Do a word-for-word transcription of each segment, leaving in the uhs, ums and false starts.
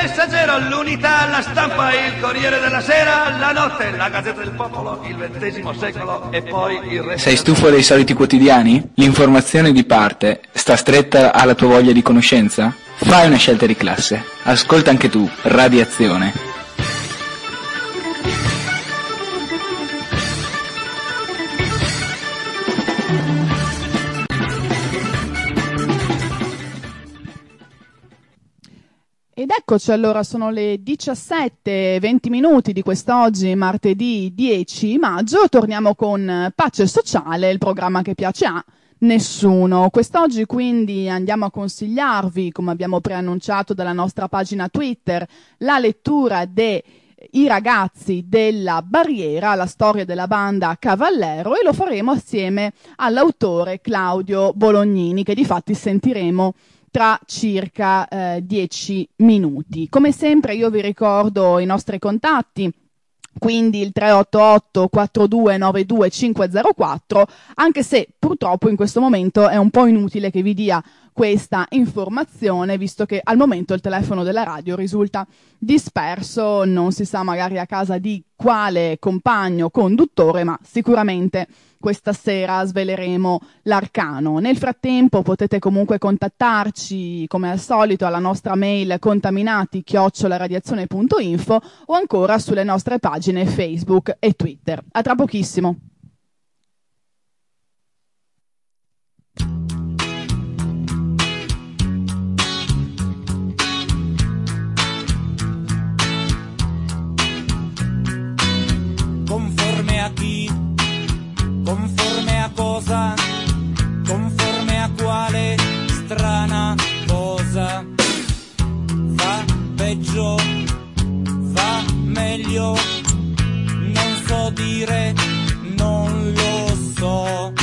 Messaggero, l'Unità, la Stampa, il Corriere della Sera, la Notte, la Gazzetta del Popolo, il ventesimo secolo e poi il resto. Sei stufo dei soliti quotidiani? L'informazione di parte sta stretta alla tua voglia di conoscenza? Fai una scelta di classe. Ascolta anche tu Radiazione. Ed eccoci, allora sono le diciassette e venti minuti di quest'oggi, martedì dieci maggio. Torniamo con Pace Sociale, il programma che piace a nessuno. Quest'oggi quindi andiamo a consigliarvi, come abbiamo preannunciato dalla nostra pagina Twitter, la lettura de I ragazzi della Barriera, la storia della banda Cavallero, e lo faremo assieme all'autore Claudio Bolognini, che difatti sentiremo tra circa eh, dieci minuti. Come sempre io vi ricordo i nostri contatti, quindi il tre otto otto quattro due nove due cinque zero quattro, anche se purtroppo in questo momento è un po' inutile che vi dia questa informazione, visto che al momento il telefono della radio risulta disperso, non si sa magari a casa di quale compagno conduttore, ma sicuramente questa sera sveleremo l'arcano. Nel frattempo potete comunque contattarci come al solito alla nostra mail contaminati chiocciola radiazione punto info o ancora sulle nostre pagine Facebook e Twitter. A tra pochissimo. Conforme a chi? Conforme a cosa? Conforme a quale strana cosa? Va peggio? Va meglio? Non so dire, non lo so.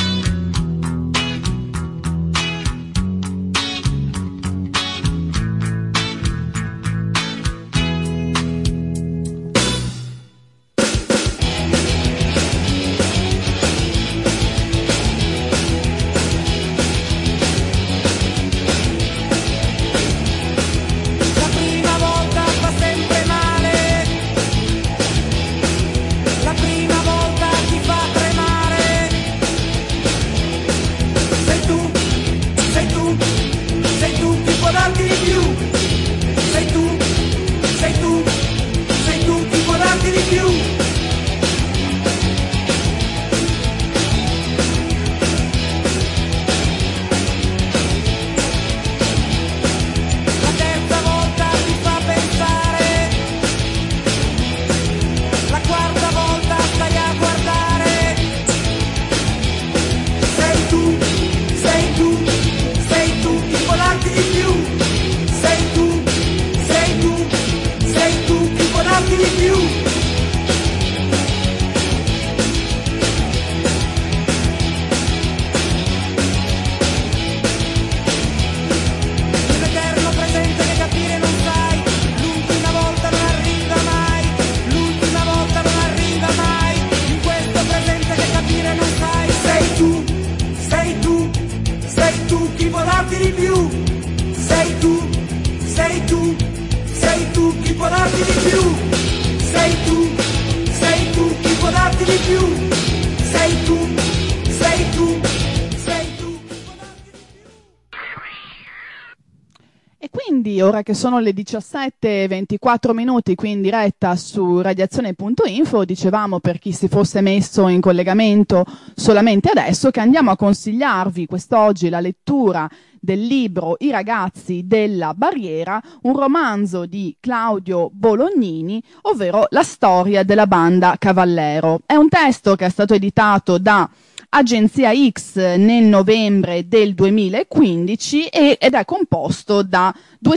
Ora che sono le diciassette e ventiquattro minuti qui in diretta su radiazione punto info, dicevamo per chi si fosse messo in collegamento solamente adesso che andiamo a consigliarvi quest'oggi la lettura del libro I ragazzi della Barriera, un romanzo di Claudio Bolognini, ovvero la storia della banda Cavallero. È un testo che è stato editato da Agenzia X nel novembre del duemilaquindici e, ed è composto da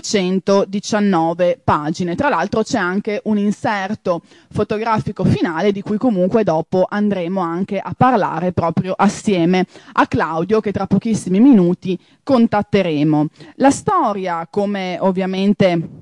duecentodiciannove pagine. Tra l'altro c'è anche un inserto fotografico finale di cui comunque dopo andremo anche a parlare proprio assieme a Claudio, che tra pochissimi minuti contatteremo. La storia, come ovviamente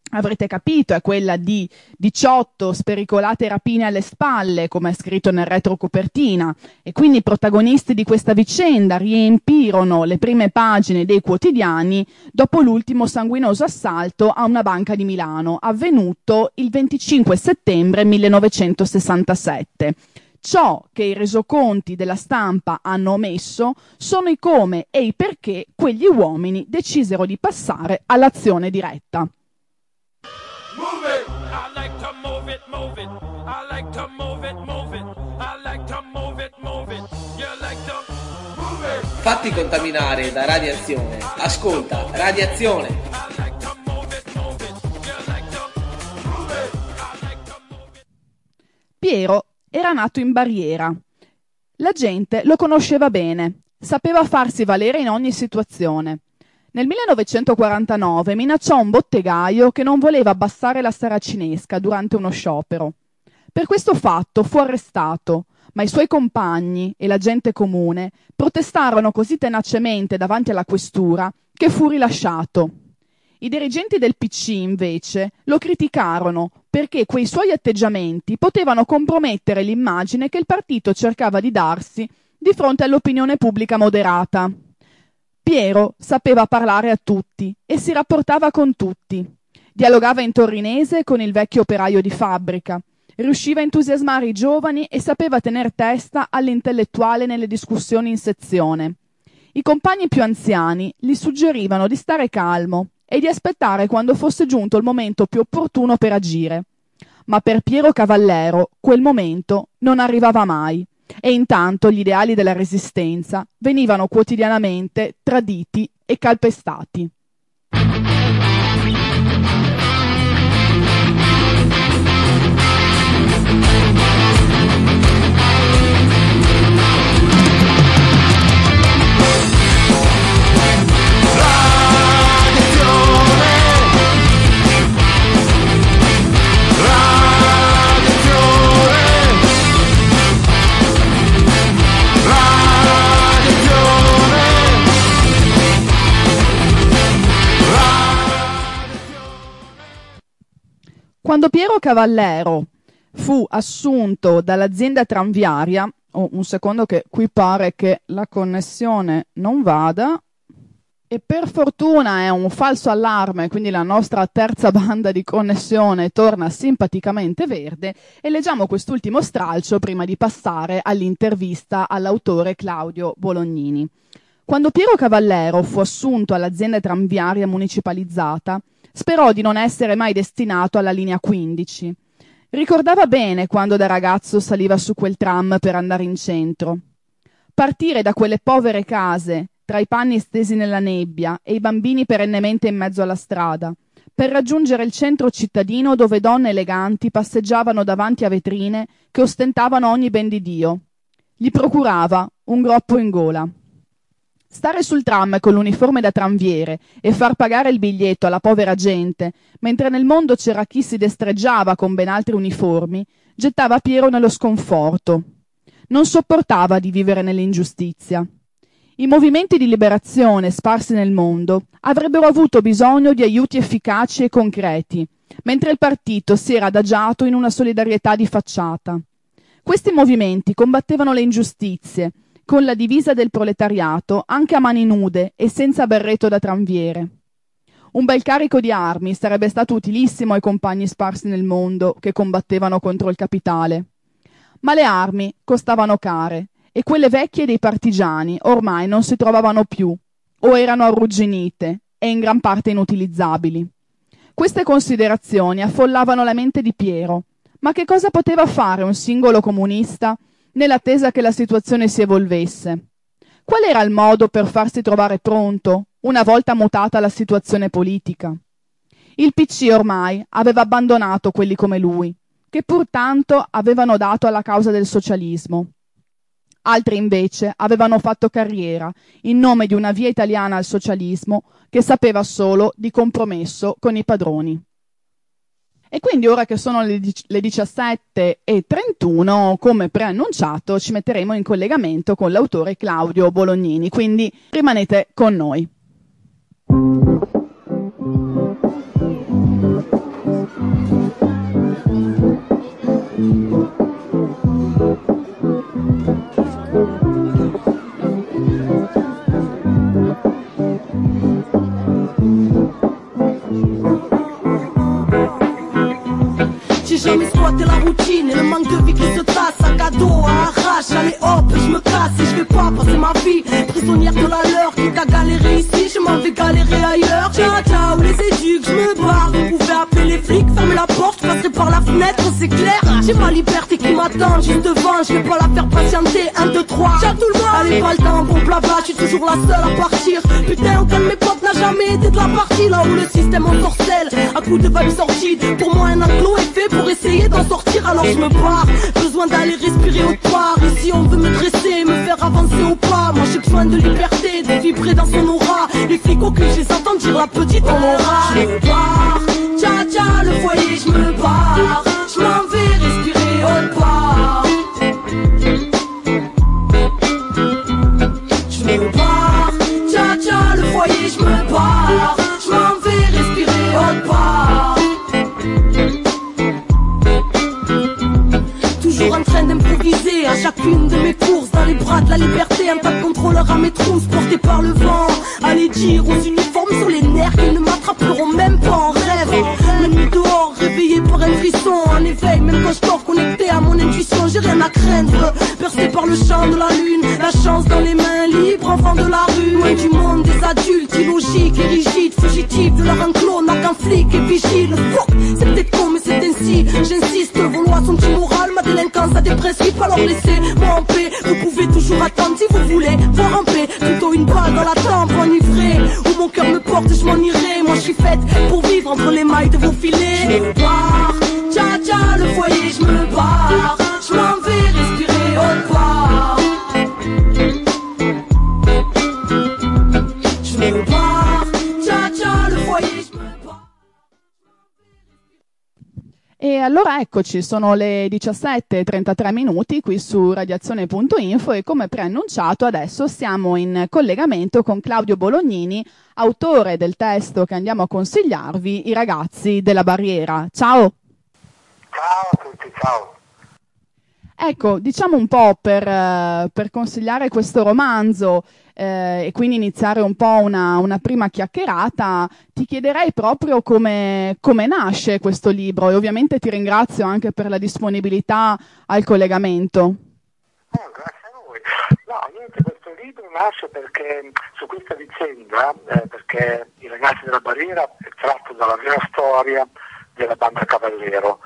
avrete capito, è quella di diciotto spericolate rapine alle spalle, come è scritto nel retrocopertina, e quindi i protagonisti di questa vicenda riempirono le prime pagine dei quotidiani dopo l'ultimo sanguinoso assalto a una banca di Milano, avvenuto il venticinque settembre millenovecentosessantasette. Ciò che i resoconti della stampa hanno omesso sono i come e i perché quegli uomini decisero di passare all'azione diretta. Move it. I like to move it, move it. I like to move it, move it. I like to move it, move it. You like to move it. Fatti contaminare da radiazione. Ascolta, radiazione. I like to move it, move it. You like to move it. I like to move it. Piero era nato in Barriera. La gente lo conosceva bene, sapeva farsi valere in ogni situazione. Nel millenovecentoquarantanove minacciò un bottegaio che non voleva abbassare la saracinesca durante uno sciopero. Per questo fatto fu arrestato, ma i suoi compagni e la gente comune protestarono così tenacemente davanti alla questura che fu rilasciato. I dirigenti del P C, invece, lo criticarono perché quei suoi atteggiamenti potevano compromettere l'immagine che il partito cercava di darsi di fronte all'opinione pubblica moderata. Piero sapeva parlare a tutti e si rapportava con tutti. Dialogava in torinese con il vecchio operaio di fabbrica, riusciva a entusiasmare i giovani e sapeva tener testa all'intellettuale nelle discussioni in sezione. I compagni più anziani gli suggerivano di stare calmo e di aspettare quando fosse giunto il momento più opportuno per agire. Ma per Piero Cavallero quel momento non arrivava mai. E intanto gli ideali della resistenza venivano quotidianamente traditi e calpestati. Quando Piero Cavallero fu assunto dall'azienda tranviaria, oh, un secondo che qui pare che la connessione non vada, e per fortuna è un falso allarme, quindi la nostra terza banda di connessione torna simpaticamente verde, e leggiamo quest'ultimo stralcio prima di passare all'intervista all'autore Claudio Bolognini. Quando Piero Cavallero fu assunto all'azienda tranviaria municipalizzata, sperò di non essere mai destinato alla linea quindici. Ricordava bene quando da ragazzo saliva su quel tram per andare in centro. Partire da quelle povere case, tra i panni stesi nella nebbia e i bambini perennemente in mezzo alla strada, per raggiungere il centro cittadino dove donne eleganti passeggiavano davanti a vetrine che ostentavano ogni ben di Dio. Gli procurava un groppo in gola. Stare sul tram con l'uniforme da tranviere e far pagare il biglietto alla povera gente, mentre nel mondo c'era chi si destreggiava con ben altri uniformi, gettava Piero nello sconforto. Non sopportava di vivere nell'ingiustizia. I movimenti di liberazione sparsi nel mondo avrebbero avuto bisogno di aiuti efficaci e concreti, mentre il partito si era adagiato in una solidarietà di facciata. Questi movimenti combattevano le ingiustizie, con la divisa del proletariato, anche a mani nude e senza berretto da tranviere. Un bel carico di armi sarebbe stato utilissimo ai compagni sparsi nel mondo che combattevano contro il capitale. Ma le armi costavano care e quelle vecchie dei partigiani ormai non si trovavano più, o erano arrugginite e in gran parte inutilizzabili. Queste considerazioni affollavano la mente di Piero, ma che cosa poteva fare un singolo comunista nell'attesa che la situazione si evolvesse? Qual era il modo per farsi trovare pronto una volta mutata la situazione politica? Il P C ormai aveva abbandonato quelli come lui, che pur tanto avevano dato alla causa del socialismo. Altri invece avevano fatto carriera in nome di una via italiana al socialismo che sapeva solo di compromesso con i padroni. E quindi ora che sono le diciassette e trentuno, come preannunciato, ci metteremo in collegamento con l'autore Claudio Bolognini, quindi rimanete con noi. toi t'es la routine et le manque de vie qui se tasse. Sac à dos à arrache, allez hop, je me casse et je vais pas passer ma vie prisonnière de la leur. Quitte à galérer ici, je m'en vais galérer ailleurs. Ciao ciao les éduques, je me barre. Vous pouvez appeler les flics, fermer la porte, passer par la fenêtre, c'est clair. J'ai ma liberté qui m'attend juste devant, je vais pas la faire patienter. Un, deux, trois, ciao tout le monde. Allez pas le temps, bon blabla, je suis toujours la seule à partir. Putain, aucun de mes potes n'a jamais été de la partie. Là où le système ensorcelle, à coup de vagues sorties. Pour moi un enclos est fait pour essayer d'en sortir, alors je me barre. Besoin d'aller respirer autre part. Ici on veut me dresser, me faire avancer au pas. Moi j'ai besoin de liberté, de vibrer dans son aura. Les flics au cul, je les entends dire la petite en aura. Je me barre, tcha tcha le foyer, je me barre. Je m'en vais respirer autre part. Je me barre, tcha tcha le foyer, je me barre. Je m'en vais respirer autre part. Toujours en train d'improviser à chacune de mes courses. Dans les bras de la liberté, un tas de contrôleurs à mes trousses portés par le vent. Allez dire aux uniformes sur les nerfs qu'ils ne m'attraperont même pas en rêve. La nuit dehors, réveillé par un frisson. En éveil, même quand je dors connecté à mon intuition, j'ai rien à craindre. Bercé par le chant de la lune, la chance dans les mains libres, enfant de la rue. Loin du monde des adultes, illogiques et rigides, fugitifs de leur enclos, n'a qu'un flic et vigile. Fuck, c'est peut-être con mais c'est ainsi, j'insiste, vos lois sont immorales, ma délinquance a des principes, alors laissez-moi en paix. Vous pouvez toujours attendre si vous voulez voir en paix, plutôt une balle dans la tempe enivrée. Où mon cœur me porte, je m'en irai. Moi je suis faite pour vivre entre les mailles de vos filets. Je me barre, tcha tcha le foyer, je me barre. Je m'en vais respirer autre part. Je me barre, tcha tcha le foyer, je me barre. E allora eccoci, sono le diciassette e trentatré minuti qui su radiazione punto info e come preannunciato adesso siamo in collegamento con Claudio Bolognini, autore del testo che andiamo a consigliarvi, I ragazzi della barriera. Ciao! Ciao a tutti, ciao! Ecco, diciamo un po' per, uh, per consigliare questo romanzo eh, e quindi iniziare un po' una, una prima chiacchierata, ti chiederei proprio come, come nasce questo libro e ovviamente ti ringrazio anche per la disponibilità al collegamento. Oh, grazie a voi. No, niente, questo libro nasce perché su questa vicenda, eh, perché I ragazzi della barriera è tratto dalla vera storia della banda Cavallero.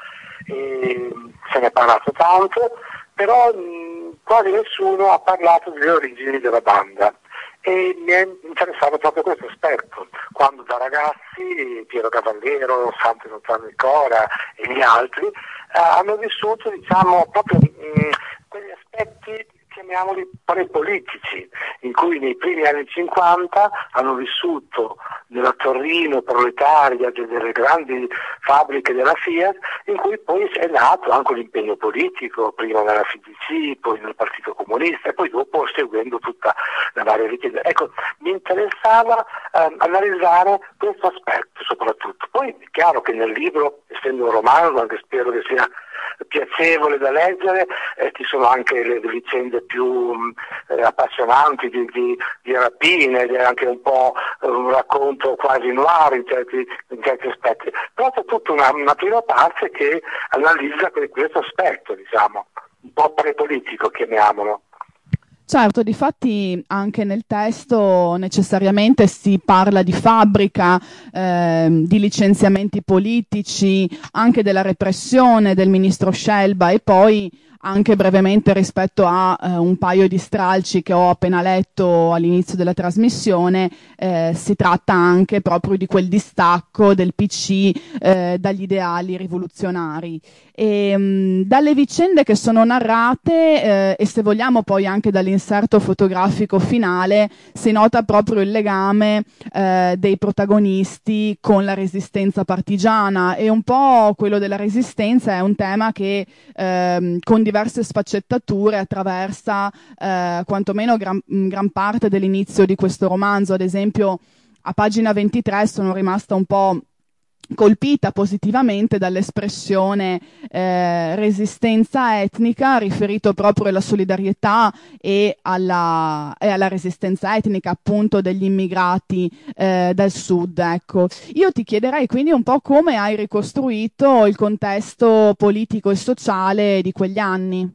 E se ne è parlato tanto, però mh, quasi nessuno ha parlato delle origini della banda e mi è interessato proprio questo aspetto, quando da ragazzi Piero Cavallero, Santo Lontano di Cora e gli altri eh, hanno vissuto diciamo proprio mh, quegli aspetti, chiamiamoli prepolitici, in cui nei primi anni cinquanta hanno vissuto nella Torino proletaria delle grandi fabbriche della Fiat, in cui poi è nato anche l'impegno politico, prima nella F D C, poi nel Partito Comunista e poi dopo seguendo tutta la varia vicenda. Ecco, mi interessava eh, analizzare questo aspetto soprattutto. Poi è chiaro che nel libro, essendo un romanzo, anche spero che sia piacevole da leggere, eh, ci sono anche le, le vicende più eh, appassionanti di, di, di rapine, ed è anche un po' eh, un racconto quasi noir in certi, in certi aspetti, però c'è tutta una, una prima parte che analizza questo aspetto, diciamo, un po' prepolitico, chiamiamolo. Certo, difatti anche nel testo necessariamente si parla di fabbrica, eh, di licenziamenti politici, anche della repressione del ministro Scelba e poi anche brevemente rispetto a eh, un paio di stralci che ho appena letto all'inizio della trasmissione, eh, si tratta anche proprio di quel distacco del P C eh, dagli ideali rivoluzionari. E, mh, dalle vicende che sono narrate eh, e se vogliamo poi anche dall'inserto fotografico finale si nota proprio il legame eh, dei protagonisti con la resistenza partigiana e un po' quello della resistenza è un tema che eh, con diverse sfaccettature attraversa eh, quantomeno gran, gran parte dell'inizio di questo romanzo. Ad esempio a pagina ventitré sono rimasta un po' colpita positivamente dall'espressione eh, resistenza etnica, riferito proprio alla solidarietà e alla, e alla resistenza etnica appunto degli immigrati eh, dal sud. Ecco, io ti chiederei quindi un po' come hai ricostruito il contesto politico e sociale di quegli anni.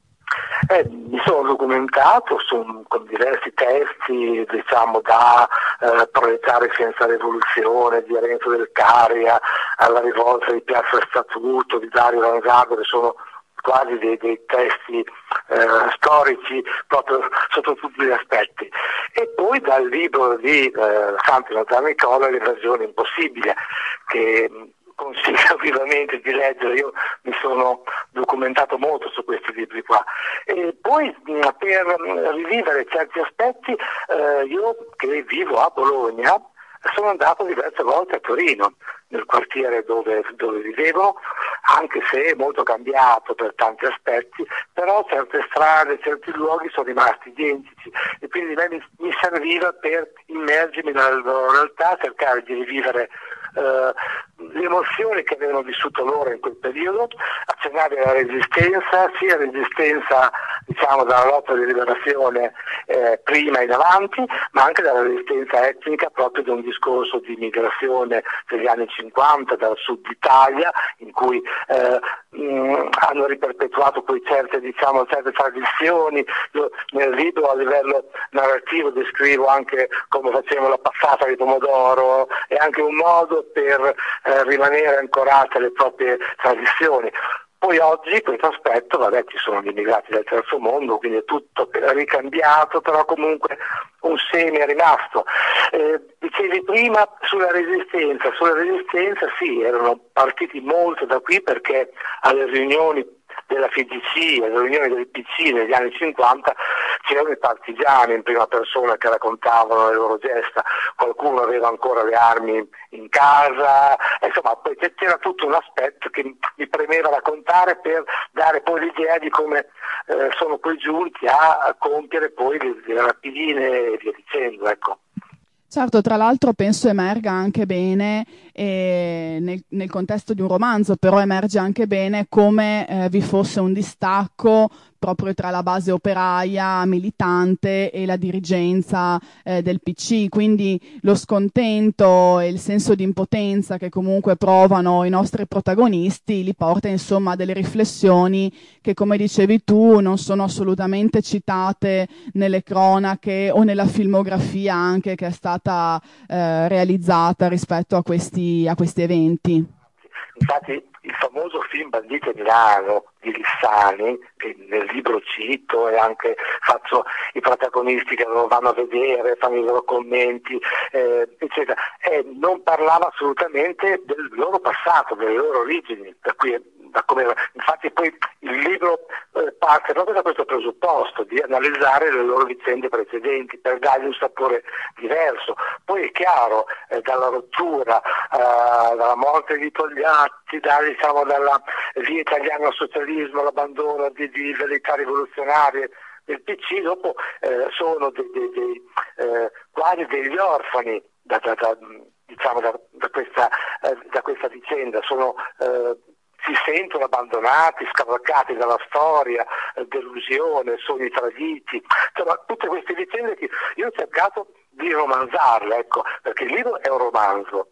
Eh, mi sono documentato su, con diversi testi, diciamo, da eh, Proletari senza rivoluzione, di Renzo del Caria, alla rivolta di Piazza Statuto, di Dario Lanzago, che sono quasi dei, dei testi eh, storici proprio sotto tutti gli aspetti. E poi dal libro di eh, Santi Natale Nicola, L'evasione impossibile, che consiglio vivamente di leggere. Io mi sono documentato molto su questi libri qua. E poi per rivivere certi aspetti, eh, io che vivo a Bologna sono andato diverse volte a Torino, nel quartiere dove, dove vivevo, anche se è molto cambiato per tanti aspetti, però certe strade, certi luoghi sono rimasti identici e quindi a me mi, mi serviva per immergermi nella loro realtà, cercare di rivivere Uh, le emozioni che avevano vissuto loro in quel periodo, accennare alla resistenza, sia resistenza diciamo dalla lotta di liberazione eh, prima in avanti, ma anche dalla resistenza etnica proprio di un discorso di migrazione degli anni cinquanta dal sud Italia, in cui eh, mh, hanno riperpetuato poi certe, diciamo, certe tradizioni. Io nel libro a livello narrativo descrivo anche come facevano la passata di pomodoro e anche un modo per eh, rimanere ancorate alle proprie tradizioni. Poi oggi questo aspetto, vabbè, ci sono gli immigrati del terzo mondo, quindi è tutto ricambiato, però comunque un seme è rimasto. Eh, dicevi prima sulla resistenza, sulla resistenza sì, erano partiti molto da qui perché alle riunioni della F I G C, alle riunioni del P C negli anni cinquanta c'erano i partigiani in prima persona che raccontavano le loro gesta, qualcuno aveva ancora le armi in casa, insomma poi c'era tutto un aspetto che mi premeva raccontare per dare poi l'idea di come eh, sono poi giunti a, a compiere poi le, le rapine e via dicendo, ecco. Certo, tra l'altro penso emerga anche bene eh, nel, nel contesto di un romanzo, però emerge anche bene come eh, vi fosse un distacco proprio tra la base operaia militante e la dirigenza eh, del P C, quindi lo scontento e il senso di impotenza che comunque provano i nostri protagonisti li porta insomma a delle riflessioni che, come dicevi tu, non sono assolutamente citate nelle cronache o nella filmografia anche che è stata eh, realizzata rispetto a questi, a questi eventi. Infatti il famoso film Bandite Milano di Lissani, che nel libro cito e anche faccio i protagonisti che lo vanno a vedere, fanno i loro commenti, eh, eccetera, e non parlava assolutamente del loro passato, delle loro origini, per cui da come, infatti poi il libro eh, parte proprio da questo presupposto di analizzare le loro vicende precedenti per dargli un sapore diverso. Poi è chiaro, eh, dalla rottura, eh, dalla morte di Togliatti, da, diciamo, dalla via italiana al socialismo, l'abbandono di, di verità rivoluzionarie del P C, dopo eh, sono dei, dei, dei, eh, quasi degli orfani da, da, da, diciamo, da, da, questa, eh, da questa vicenda, sono eh, si sentono abbandonati, scavalcati dalla storia, eh, delusione, sogni traditi, insomma tutte queste vicende che io ho cercato di romanzarle, ecco, perché il libro è un romanzo,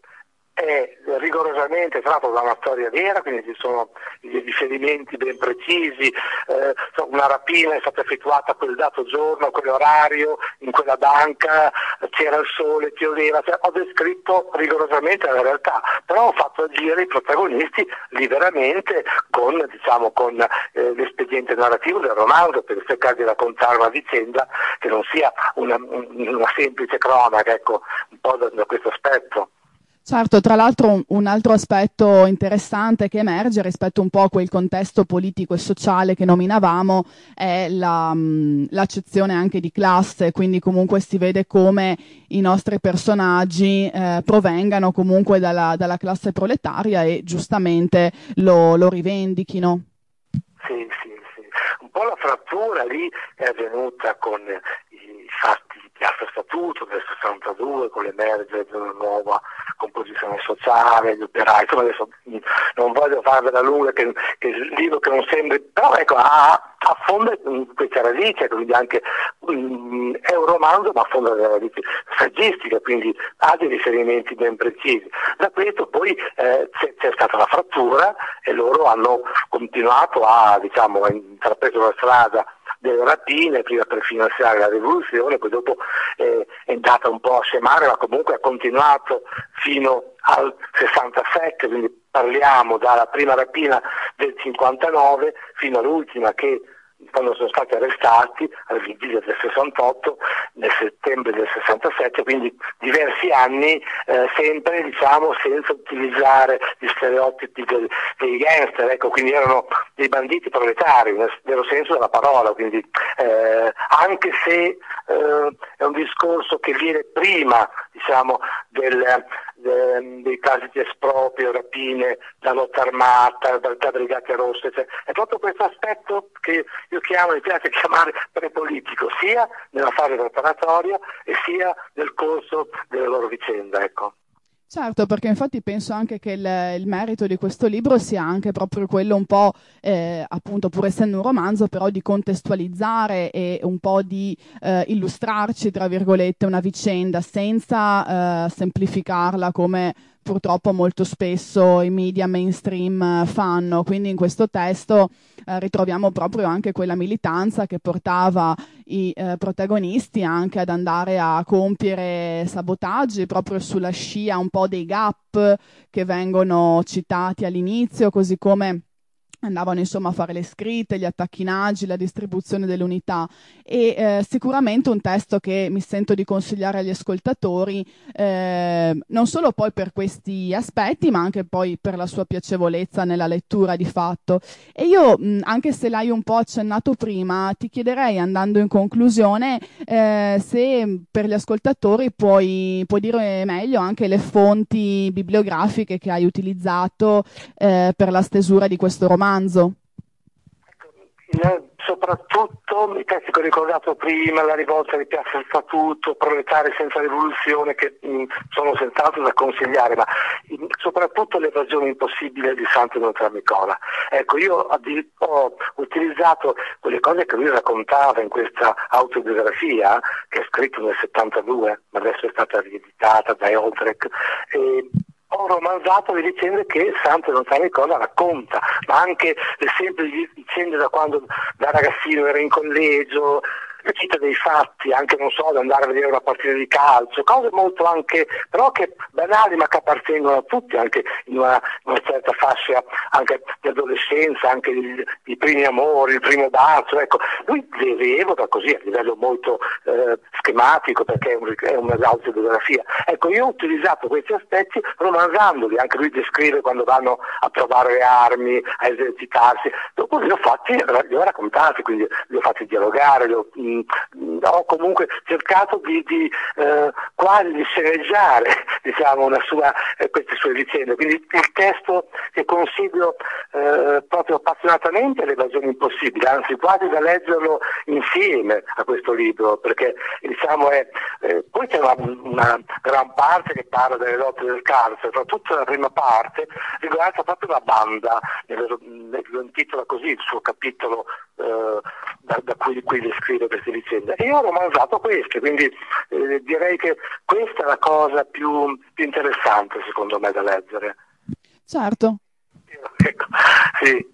è rigorosamente tratto da una storia vera, quindi ci sono dei riferimenti ben precisi, eh, una rapina è stata effettuata quel dato giorno, a quell'orario, in quella banca, c'era il sole, pioveva, cioè, ho descritto rigorosamente la realtà, però ho fatto agire i protagonisti liberamente con, diciamo, con eh, l'espediente narrativo del romanzo per cercare di raccontare una vicenda che non sia una, una semplice cronaca, ecco, un po' da, da questo aspetto. Certo, tra l'altro un altro aspetto interessante che emerge rispetto un po' a quel contesto politico e sociale che nominavamo è la, l'accezione anche di classe, quindi comunque si vede come i nostri personaggi eh, provengano comunque dalla, dalla classe proletaria e giustamente lo, lo rivendichino. Sì, sì, sì. Un po' la frattura lì è avvenuta con i fatti di Piazza Piazza Statuto del sessantadue, con l'emergere di una nuova composizione sociale, gli operai. Insomma, adesso non voglio farvela lunga, che, che il libro che non sembri, però ecco, ha, affonda queste radici, quindi anche um, è un romanzo ma affonda delle radici saggistiche, quindi ha dei riferimenti ben precisi. Da questo poi eh, c'è, c'è stata la frattura e loro hanno continuato a, diciamo, a intraprendere la strada delle rapine, prima per finanziare la rivoluzione, poi dopo eh, è andata un po' a scemare, ma comunque ha continuato fino al sessantasette, quindi parliamo dalla prima rapina del cinquantanove fino all'ultima, che quando sono stati arrestati alla vigilia del sessantotto, nel settembre del sessantasette, quindi diversi anni, eh, sempre, diciamo, senza utilizzare gli stereotipi del, dei gangster, ecco, quindi erano dei banditi proletari nel vero senso della parola, quindi eh, anche se eh, è un discorso che viene prima, diciamo, del De, dei casi di esproprio, rapine, la lotta armata, da, da brigate rosse, cioè, è proprio questo aspetto che io chiamo, mi piace chiamare prepolitico, sia nella fase preparatoria e sia nel corso della loro vicenda, ecco. Certo, perché infatti penso anche che il, il merito di questo libro sia anche proprio quello un po', eh, appunto, pur essendo un romanzo, però di contestualizzare e un po' di eh, illustrarci, tra virgolette, una vicenda senza eh, semplificarla come purtroppo molto spesso i media mainstream fanno. Quindi in questo testo eh, ritroviamo proprio anche quella militanza che portava i eh, protagonisti anche ad andare a compiere sabotaggi proprio sulla scia un po' dei gap che vengono citati all'inizio, così come andavano insomma a fare le scritte, gli attacchingaggi, la distribuzione delle unità, e eh, sicuramente un testo che mi sento di consigliare agli ascoltatori, eh, non solo poi per questi aspetti ma anche poi per la sua piacevolezza nella lettura di fatto. E io, mh, anche se l'hai un po' accennato prima, ti chiederei, andando in conclusione, eh, se per gli ascoltatori puoi, puoi dire meglio anche le fonti bibliografiche che hai utilizzato eh, per la stesura di questo romanzo. Soprattutto i testi che ho ricordato prima, La rivolta di Piazza del Statuto, Proletari senza rivoluzione, che mh, sono senz'altro da consigliare, ma mh, soprattutto L'evasione impossibile di Santo Notarnicola. Ecco, io ho utilizzato quelle cose che lui raccontava in questa autobiografia, che è scritto nel settantadue, ma adesso è stata rieditata da Eoltrek, e ho romanzato le vicende che Santo Notarnicola racconta, ma anche le semplici vicende da quando da ragazzino era in collegio, le cita dei fatti, anche non so, da andare a vedere una partita di calcio, cose molto anche, però che banali ma che appartengono a tutti, anche in una, in una certa fascia anche di adolescenza, anche i, i primi amori, il primo bacio, ecco, lui le rievoca così a livello molto eh, schematico, perché è, un, è un'autobiografia. Ecco, io ho utilizzato questi aspetti romanzandoli, anche lui descrive quando vanno a provare le armi, a esercitarsi, dopo li ho fatti, li ho raccontati, quindi li ho fatti dialogare, li ho ho comunque cercato di, di eh, quasi di sceneggiare, diciamo, una sua, eh, queste sue vicende. Quindi il testo che consiglio eh, proprio appassionatamente è L'evasione impossibile, anzi quasi da leggerlo insieme a questo libro, perché diciamo è eh, poi c'è una, una gran parte che parla delle lotte del carcere, soprattutto la prima parte riguarda proprio la banda, lo intitola così il suo capitolo eh, da, da cui, cui descrive queste vicende. E io ho romanzato queste, quindi eh, direi che questa è la cosa più, più interessante secondo me da leggere. Certo. Ecco, sì.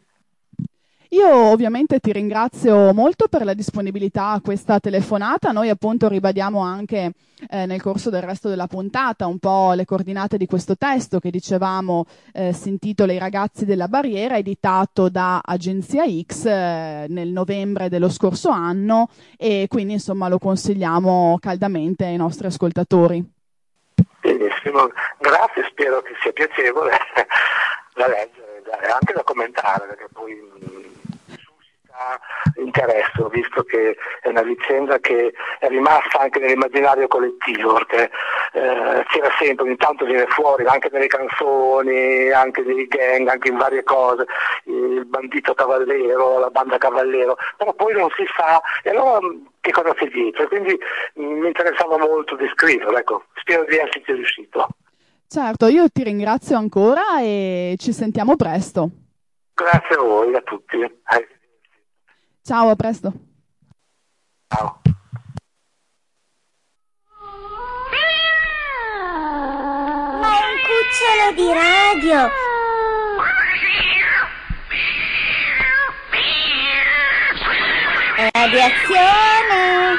Io ovviamente ti ringrazio molto per la disponibilità a questa telefonata. Noi appunto ribadiamo anche eh, nel corso del resto della puntata un po' le coordinate di questo testo che dicevamo eh, si intitola I ragazzi della barriera, editato da Agenzia X eh, nel novembre dello scorso anno, e quindi insomma lo consigliamo caldamente ai nostri ascoltatori. Benissimo, grazie, spero che sia piacevole da leggere e anche da commentare, perché poi suscita interesse, visto che è una vicenda che è rimasta anche nell'immaginario collettivo, perché eh, c'era sempre, ogni tanto viene fuori anche nelle canzoni, anche nei gang, anche in varie cose, il bandito Cavallero, la banda Cavallero, però poi non si sa, e allora che cosa c'è dietro? Quindi mi interessava molto di scriverlo, ecco, spero di esserci riuscito. Certo, io ti ringrazio ancora e ci sentiamo presto. Grazie a voi, a tutti. Ciao, a presto. Ciao. Ma è un cucciolo di radio! Radiazione!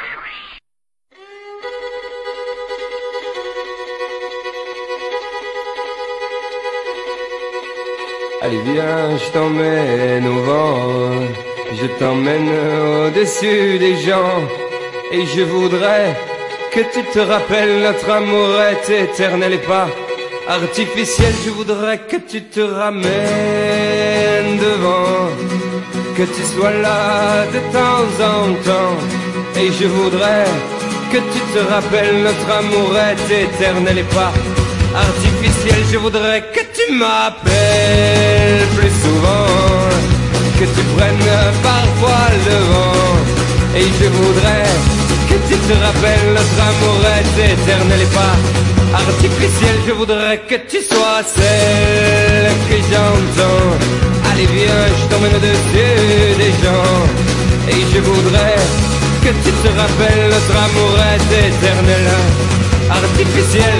Allez viens, je t'emmène au vent, je t'emmène au-dessus des gens, et je voudrais que tu te rappelles notre amour est éternel et pas artificiel. Je voudrais que tu te ramènes devant, que tu sois là de temps en temps, et je voudrais que tu te rappelles notre amour est éternel et pas artificiel. Je voudrais que tu m'appelles plus souvent, que tu prennes parfois le vent, et je voudrais que tu te rappelles notre amour est éternel et pas artificiel. Je voudrais que tu sois celle que j'entends. Allez viens, je t'emmène au-dessus des gens, et je voudrais que tu te rappelles notre amour est éternel, artificiel.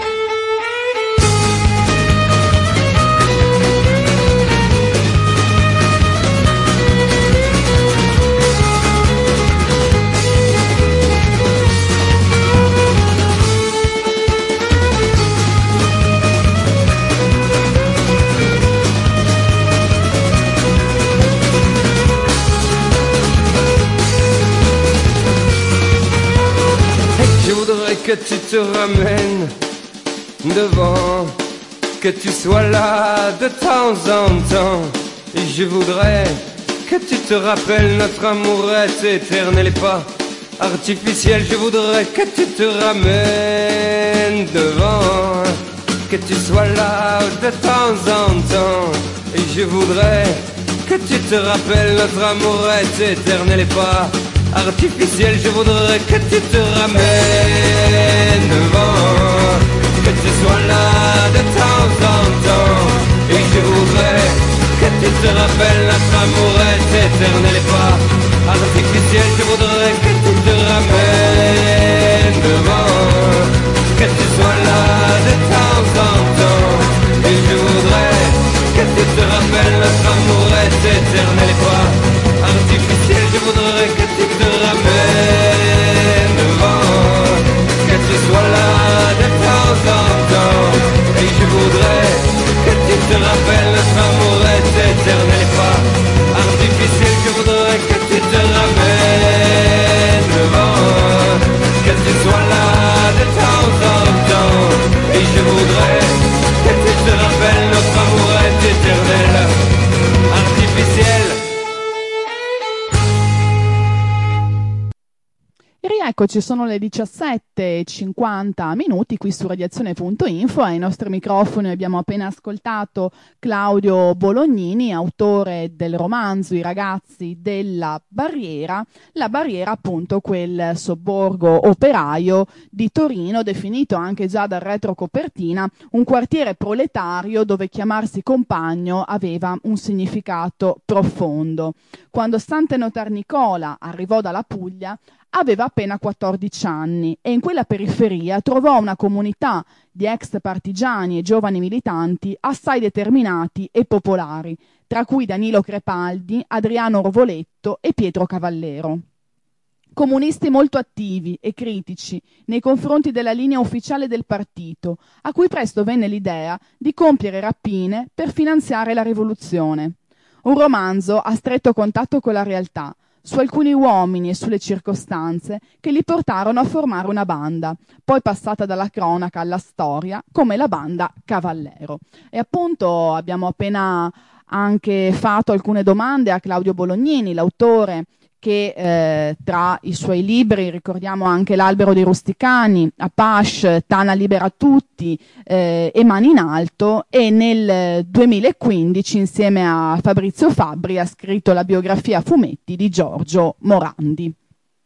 Que tu te ramènes devant, que tu sois là de temps en temps, et je voudrais que tu te rappelles notre amour est éternel et pas artificiel. Je voudrais que tu te ramènes devant, que tu sois là de temps en temps, et je voudrais que tu te rappelles notre amour est éternel et pas artificiel. Je voudrais que tu te ramènes devant, que tu sois là de temps en temps, et je voudrais que tu te rappelles notre amour est éternel et pas artificiel. Je voudrais que tu te ramènes devant, que tu sois là de temps en temps, et je voudrais que tu te rappelles notre amour est éternel et pas artificiel. Je voudrais que tu te ramènes devant, que tu sois là de temps en temps, et je voudrais que tu te rappelles notre amour est éternel et pas artificiel. Je voudrais que tu te ramènes devant, que tu sois là de temps en temps, et je voudrais que tu te rappelles notre amour est éternel, artificiel. E rieccoci, sono le diciassette e cinquanta minuti qui su radiazione punto info. Ai nostri microfoni abbiamo appena ascoltato Claudio Bolognini, autore del romanzo I ragazzi della Barriera. La Barriera, appunto, quel sobborgo operaio di Torino, definito anche già dal retrocopertina un quartiere proletario dove chiamarsi compagno aveva un significato profondo. Quando Sante Notar Nicola arrivò dalla Puglia aveva appena quattordici anni e in quella periferia trovò una comunità di ex partigiani e giovani militanti assai determinati e popolari, tra cui Danilo Crepaldi, Adriano Rovoletto e Pietro Cavallero. Comunisti molto attivi e critici nei confronti della linea ufficiale del partito, a cui presto venne l'idea di compiere rapine per finanziare la rivoluzione. Un romanzo a stretto contatto con la realtà, su alcuni uomini e sulle circostanze che li portarono a formare una banda, poi passata dalla cronaca alla storia come la banda Cavallero. E appunto abbiamo appena anche fatto alcune domande a Claudio Bolognini, l'autore che eh, tra i suoi libri ricordiamo anche L'albero dei rusticani, Apache, Tana libera tutti eh, e Mani in alto, e nel duemilaquindici insieme a Fabrizio Fabbri ha scritto la biografia a fumetti di Giorgio Morandi.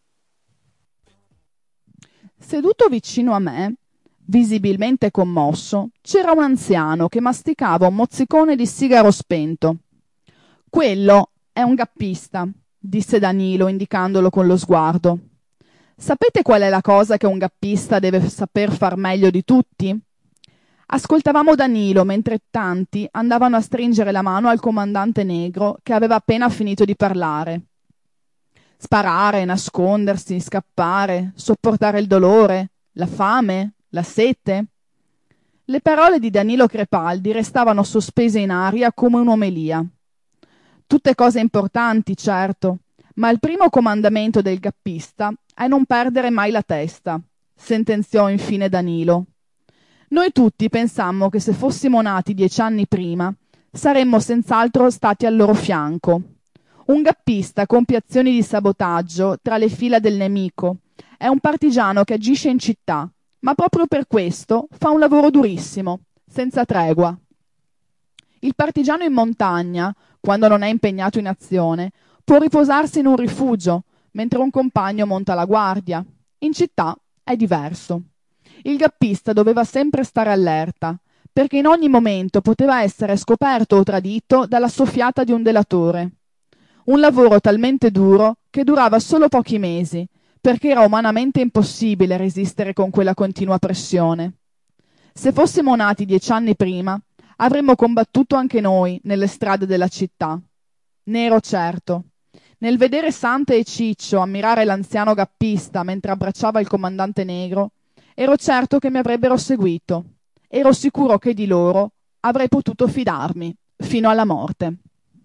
Seduto vicino a me, visibilmente commosso, c'era un anziano che masticava un mozzicone di sigaro spento. «Quello è un gappista», disse Danilo indicandolo con lo sguardo. «Sapete qual è la cosa che un gappista deve saper far meglio di tutti?» Ascoltavamo Danilo mentre tanti andavano a stringere la mano al comandante negro che aveva appena finito di parlare. Sparare, nascondersi, scappare, sopportare il dolore, la fame, la sete. Le parole di Danilo Crepaldi restavano sospese in aria come un'omelia. Tutte cose importanti, certo, ma il primo comandamento del gappista è non perdere mai la testa, sentenziò infine Danilo. Noi tutti pensammo che se fossimo nati dieci anni prima saremmo senz'altro stati al loro fianco. Un gappista compie azioni di sabotaggio tra le fila del nemico, è un partigiano che agisce in città, ma proprio per questo fa un lavoro durissimo, senza tregua. Il partigiano in montagna, quando non è impegnato in azione, può riposarsi in un rifugio, mentre un compagno monta la guardia. In città è diverso. Il gappista doveva sempre stare allerta, perché in ogni momento poteva essere scoperto o tradito dalla soffiata di un delatore. Un lavoro talmente duro che durava solo pochi mesi, perché era umanamente impossibile resistere con quella continua pressione. Se fossimo nati dieci anni prima, avremmo combattuto anche noi nelle strade della città. Nero certo. Nel vedere Sante e Ciccio ammirare l'anziano gappista mentre abbracciava il comandante negro, ero certo che mi avrebbero seguito. Ero sicuro che di loro avrei potuto fidarmi fino alla morte.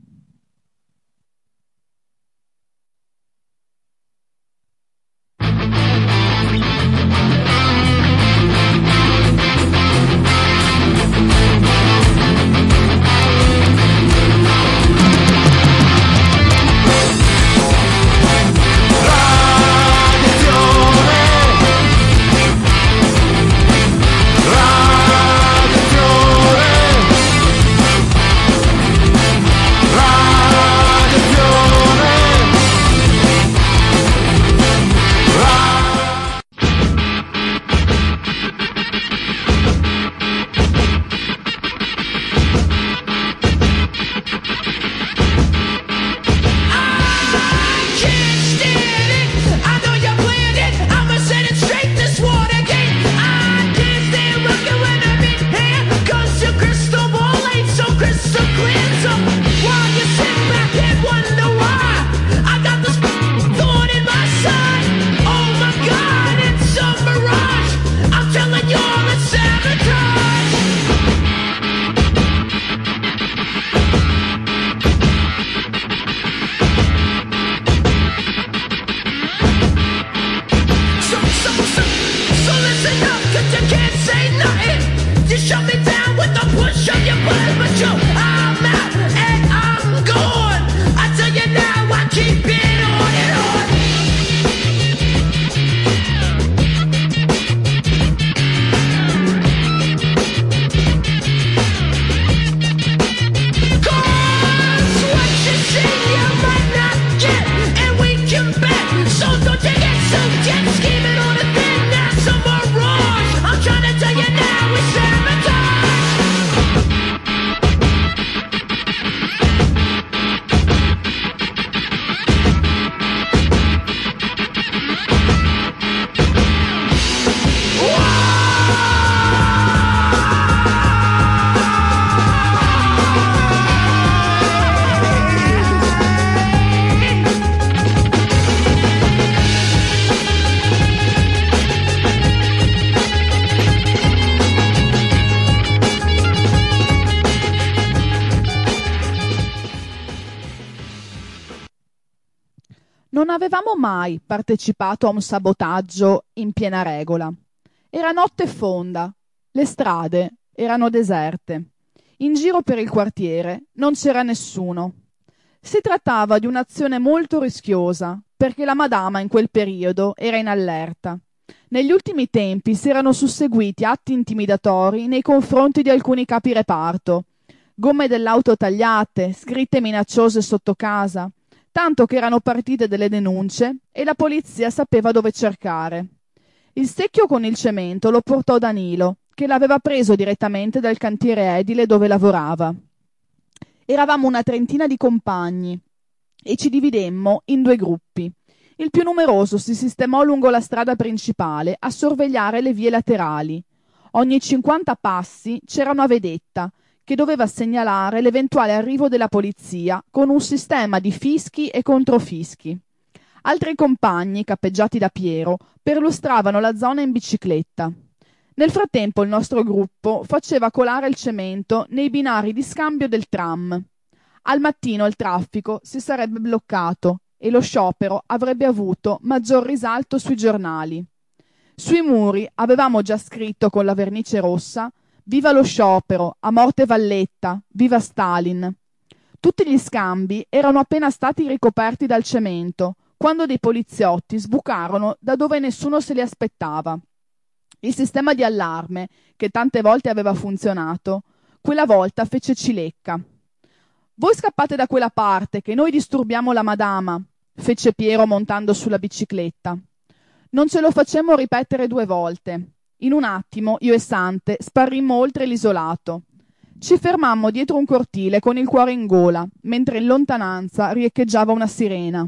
Non avevamo mai partecipato a un sabotaggio in piena regola. Era notte fonda, le strade erano deserte. In giro per il quartiere non c'era nessuno. Si trattava di un'azione molto rischiosa, perché la madama in quel periodo era in allerta. Negli ultimi tempi si erano susseguiti atti intimidatori nei confronti di alcuni capi reparto, gomme dell'auto tagliate, scritte minacciose sotto casa, tanto che erano partite delle denunce e la polizia sapeva dove cercare. Il secchio con il cemento lo portò Danilo, che l'aveva preso direttamente dal cantiere edile dove lavorava. Eravamo una trentina di compagni e ci dividemmo in due gruppi. Il più numeroso si sistemò lungo la strada principale a sorvegliare le vie laterali. Ogni cinquanta passi c'era una vedetta che doveva segnalare l'eventuale arrivo della polizia con un sistema di fischi e controfischi. Altri compagni, cappeggiati da Piero, perlustravano la zona in bicicletta. Nel frattempo il nostro gruppo faceva colare il cemento nei binari di scambio del tram. Al mattino il traffico si sarebbe bloccato e lo sciopero avrebbe avuto maggior risalto sui giornali. Sui muri avevamo già scritto con la vernice rossa «Viva lo sciopero, a morte Valletta, viva Stalin». Tutti gli scambi erano appena stati ricoperti dal cemento, quando dei poliziotti sbucarono da dove nessuno se li aspettava. Il sistema di allarme, che tante volte aveva funzionato, quella volta fece cilecca. «Voi scappate da quella parte, che noi disturbiamo la madama», fece Piero montando sulla bicicletta. Non ce lo facemmo ripetere due volte. In un attimo io e Sante sparrimmo oltre l'isolato. Ci fermammo dietro un cortile con il cuore in gola, mentre in lontananza riecheggiava una sirena.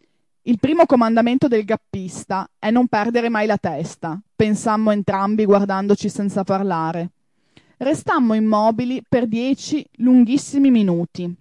Il primo comandamento del gappista è non perdere mai la testa, pensammo entrambi guardandoci senza parlare. Restammo immobili per dieci lunghissimi minuti,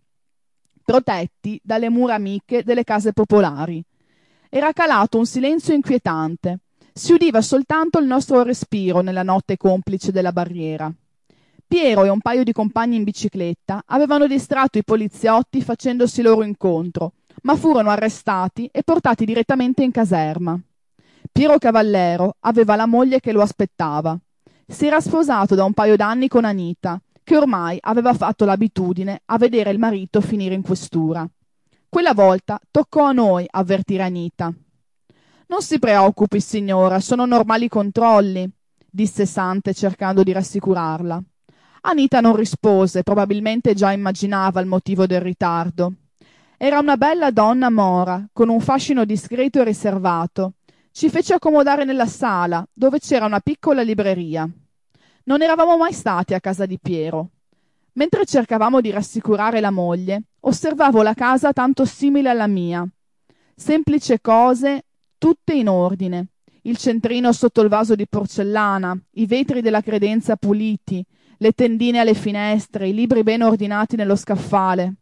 protetti dalle mura amiche delle case popolari. Era calato un silenzio inquietante. Si udiva soltanto il nostro respiro nella notte complice della barriera. Piero e un paio di compagni in bicicletta avevano distratto i poliziotti facendosi loro incontro, ma furono arrestati e portati direttamente in caserma. Piero Cavallero aveva la moglie che lo aspettava. Si era sposato da un paio d'anni con Anita, che ormai aveva fatto l'abitudine a vedere il marito finire in questura. Quella volta toccò a noi avvertire Anita. «Non si preoccupi, signora, sono normali controlli», disse Sante cercando di rassicurarla. Anita non rispose, probabilmente già immaginava il motivo del ritardo. Era una bella donna mora, con un fascino discreto e riservato. Ci fece accomodare nella sala, dove c'era una piccola libreria. Non eravamo mai stati a casa di Piero. Mentre cercavamo di rassicurare la moglie, osservavo la casa tanto simile alla mia. Semplici cose, tutte in ordine. Il centrino sotto il vaso di porcellana, i vetri della credenza puliti, le tendine alle finestre, i libri ben ordinati nello scaffale.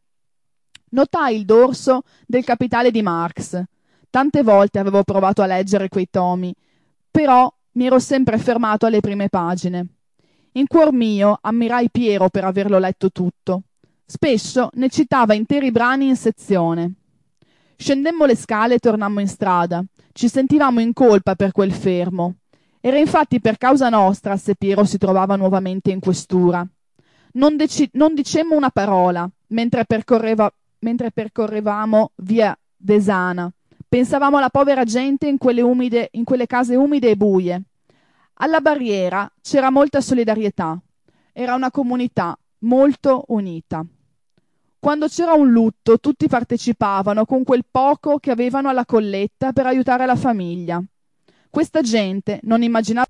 Notai il dorso del Capitale di Marx. Tante volte avevo provato a leggere quei tomi, però mi ero sempre fermato alle prime pagine. In cuor mio ammirai Piero per averlo letto tutto. Spesso ne citava interi brani in sezione. Scendemmo le scale e tornammo in strada. Ci sentivamo in colpa per quel fermo. Era infatti per causa nostra se Piero si trovava nuovamente in questura. Non, deci- non dicemmo una parola mentre, percorreva- mentre percorrevamo via Desana. Pensavamo alla povera gente in quelle, umide, in quelle case umide e buie. Alla barriera c'era molta solidarietà. Era una comunità molto unita. Quando c'era un lutto, tutti partecipavano con quel poco che avevano alla colletta per aiutare la famiglia. Questa gente non immaginava...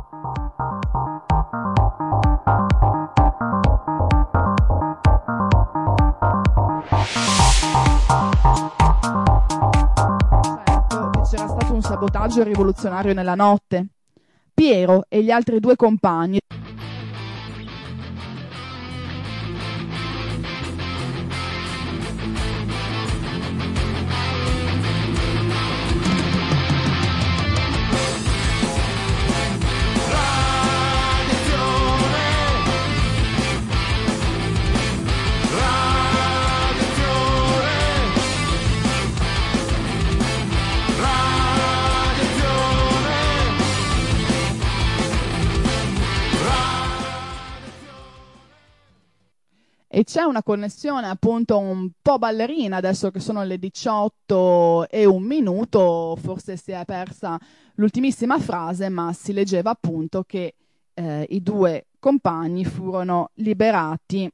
Certo che c'era stato un sabotaggio rivoluzionario nella notte. Piero e gli altri due compagni Radioazione E c'è una connessione appunto un po' ballerina, adesso che sono le diciotto e un minuto, forse si è persa l'ultimissima frase, ma si leggeva appunto che eh, i due compagni furono liberati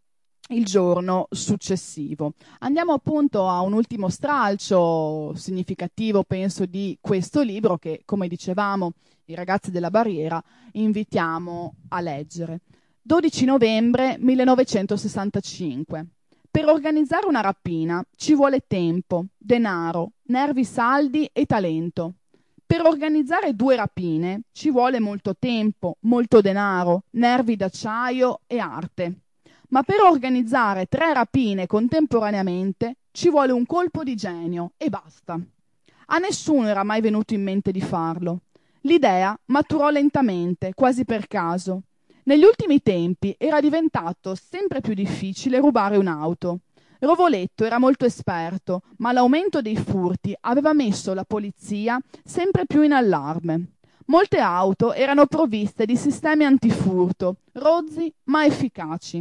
il giorno successivo. Andiamo appunto a un ultimo stralcio significativo, penso, di questo libro che, come dicevamo, i ragazzi della Barriera invitiamo a leggere. dodici novembre millenovecentosessantacinque. Per organizzare una rapina ci vuole tempo, denaro, nervi saldi e talento. Per organizzare due rapine ci vuole molto tempo, molto denaro, nervi d'acciaio e arte. Ma per organizzare tre rapine contemporaneamente ci vuole un colpo di genio e basta. A nessuno era mai venuto in mente di farlo. L'idea maturò lentamente, quasi per caso. Negli ultimi tempi era diventato sempre più difficile rubare un'auto. Rovoletto era molto esperto, ma l'aumento dei furti aveva messo la polizia sempre più in allarme. Molte auto erano provviste di sistemi antifurto, rozzi ma efficaci.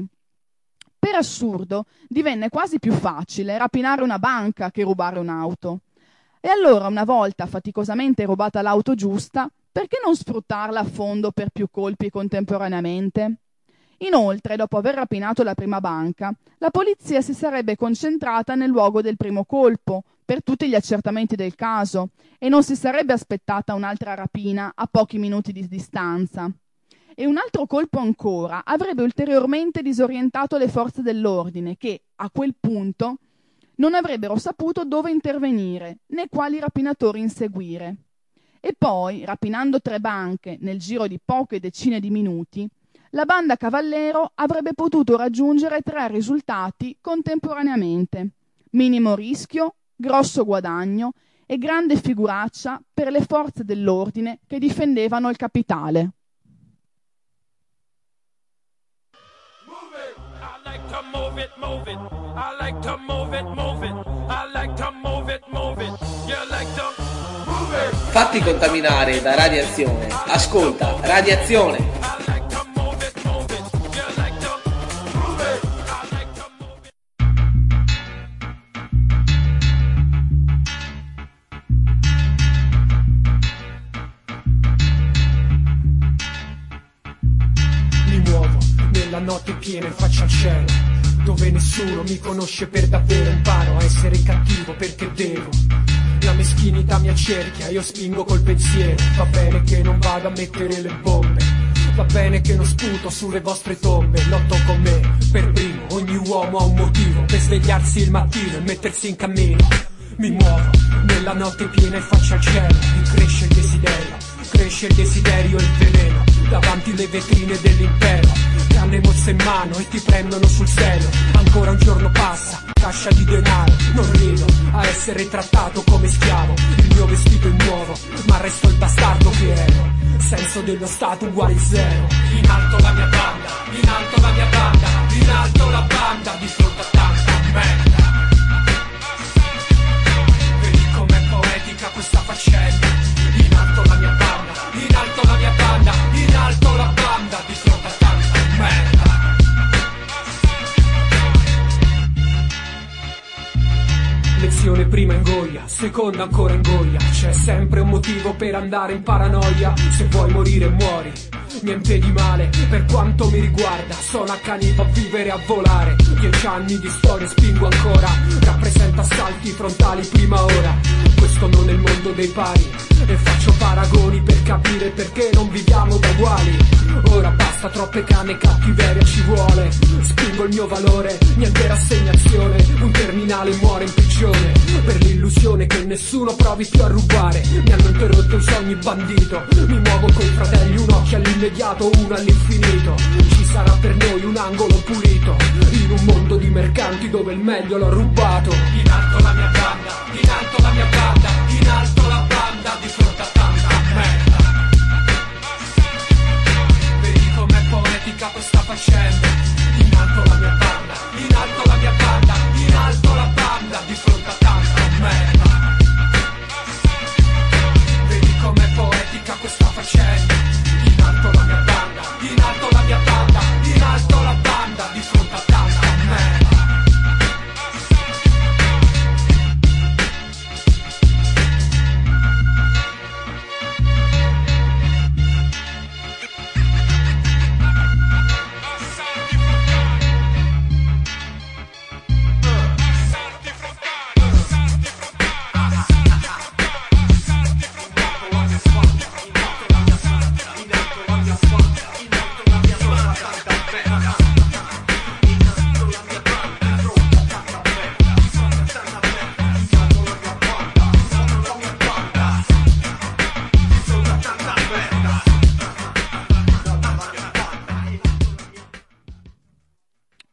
Per assurdo, divenne quasi più facile rapinare una banca che rubare un'auto. E allora, una volta faticosamente rubata l'auto giusta, perché non sfruttarla a fondo per più colpi contemporaneamente? Inoltre, dopo aver rapinato la prima banca, la polizia si sarebbe concentrata nel luogo del primo colpo, per tutti gli accertamenti del caso, e non si sarebbe aspettata un'altra rapina a pochi minuti di distanza. E un altro colpo ancora avrebbe ulteriormente disorientato le forze dell'ordine che, a quel punto, non avrebbero saputo dove intervenire, né quali rapinatori inseguire. E poi, rapinando tre banche nel giro di poche decine di minuti, la banda Cavallero avrebbe potuto raggiungere tre risultati contemporaneamente: minimo rischio, grosso guadagno e grande figuraccia per le forze dell'ordine che difendevano il capitale. Move it, move it. I like to move it, move it. I like to move it, move it. You like to move it. Fatti contaminare da radiazione. Ascolta, Radiazione. I like to move it, move it. You like to move it. I like to move it. Mi muovo nella notte piena in faccia al cielo, dove nessuno mi conosce per davvero. Imparo a essere cattivo perché devo. La meschinità mi accerchia, io spingo col pensiero. Va bene che non vado a mettere le bombe, va bene che non sputo sulle vostre tombe. Lotto con me, per primo, ogni uomo ha un motivo per svegliarsi il mattino e mettersi in cammino. Mi muovo nella notte piena e faccia al cielo, e cresce il desiderio, cresce il desiderio e il veleno. Davanti le vetrine dell'impero, canne mozze in mano e ti prendono sul serio. Ancora un giorno passa, cascia di denaro. Non rido a essere trattato come schiavo. Il mio vestito è nuovo, ma resto il bastardo che ero. Senso dello stato uguale zero. In alto la mia banda, in alto la mia banda, in alto la banda di fronte a tanta merda. Vedi com'è poetica questa faccenda. In alto la mia banda, in alto la mia banda, in alto la banda di fronte a tanta merda. Lezione prima ingoia, seconda ancora ingoia. C'è sempre un motivo per andare in paranoia. Se vuoi morire muori, niente di male per quanto mi riguarda. Sono accanito a vivere e a volare. Dieci anni di storia spingo ancora. Rappresenta salti frontali prima ora. Questo non è il mondo dei pari, e faccio paragoni per capire perché non viviamo da uguali. Ora basta troppe canne e cattiveria ci vuole. Spingo il mio valore, niente rassegnazione. Un terminale muore in prigione per l'illusione che nessuno provi più a rubare. Mi hanno interrotto i sogni bandito. Mi muovo coi fratelli, un occhio all'immediato, uno all'infinito. Ci sarà per noi un angolo pulito in un mondo di mercanti dove il meglio l'ho rubato. In alto la mia banda, in alto la mia banda, in alto la banda di fronte a tanta merda. Vedi com'è poetica questa faccenda. In alto la mia banda, in alto la mia banda, in alto la banda di fronte a tanta merda. Vedi com'è poetica questa faccenda. In alto la mia banda, in alto la mia banda, in alto la banda di fronte a tanta